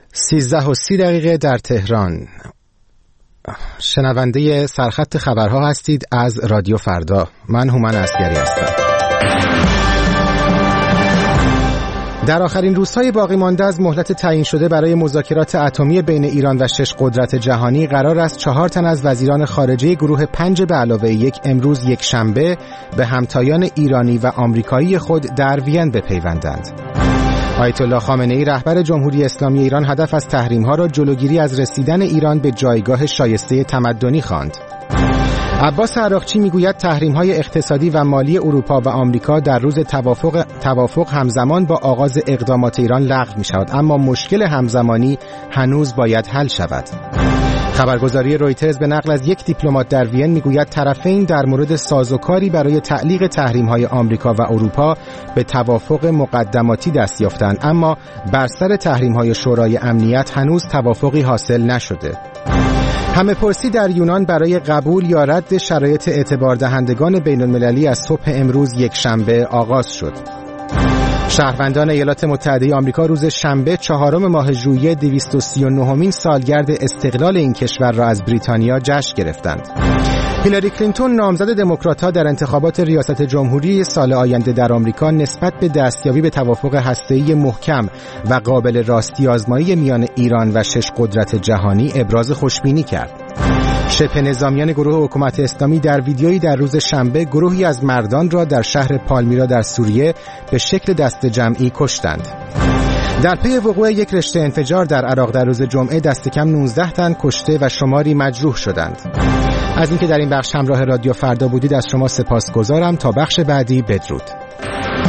13:30 در تهران. شنونده سرخط خبرها هستید از رادیو فردا. من هومن عسگری هستم. در آخرین روزهای باقی مانده از مهلت تعیین شده برای مذاکرات اتمی بین ایران و 6 قدرت جهانی قرار است 4 تن از وزیران خارجه گروه 5 به علاوه 1 امروز یکشنبه به همتایان ایرانی و آمریکایی خود در وین بپیوندند. آیت الله خامنه‌ای رهبر جمهوری اسلامی ایران هدف از تحریم‌ها را جلوگیری از رسیدن ایران به جایگاه شایسته تمدنی خواند. عباس عراقچی میگوید تحریم‌های اقتصادی و مالی اروپا و آمریکا در روز توافق همزمان با آغاز اقدامات ایران لغو می‌شود، اما مشکل همزمانی هنوز باید حل شود. خبرگزاری رویترز به نقل از یک دیپلمات در وین میگوید طرفین در مورد سازوکاری برای تعلیق تحریم‌های آمریکا و اروپا به توافق مقدماتی دست یافتند، اما بر سر تحریم‌های شورای امنیت هنوز توافقی حاصل نشده. همه پرسی در یونان برای قبول یا رد شرایط اعتبار دهندگان بین المللی از صبح امروز یکشنبه آغاز شد. شهروندان ایالات متحده آمریکا روز شنبه 4 ماه ژوئیه 239مین سالگرد استقلال این کشور را از بریتانیا جشن گرفتند. هیلاری کلینتون نامزد دموکرات‌ها در انتخابات ریاست جمهوری سال آینده در آمریکا نسبت به دستیابی به توافق هسته‌ای محکم و قابل راستی‌آزمایی میان ایران و 6 قدرت جهانی ابراز خوشبینی کرد. شبه نظامیان گروه حکومت اسلامی در ویدیویی در روز شنبه گروهی از مردان را در شهر پالمیرا در سوریه به شکل دست جمعی کشتند. در پی وقوع یک رشته انفجار در عراق در روز جمعه دست کم 19 تن کشته و شماری مجروح شدند. از اینکه در این بخش همراه رادیو فردا بودید از شما سپاسگزارم. تا بخش بعدی بدرود.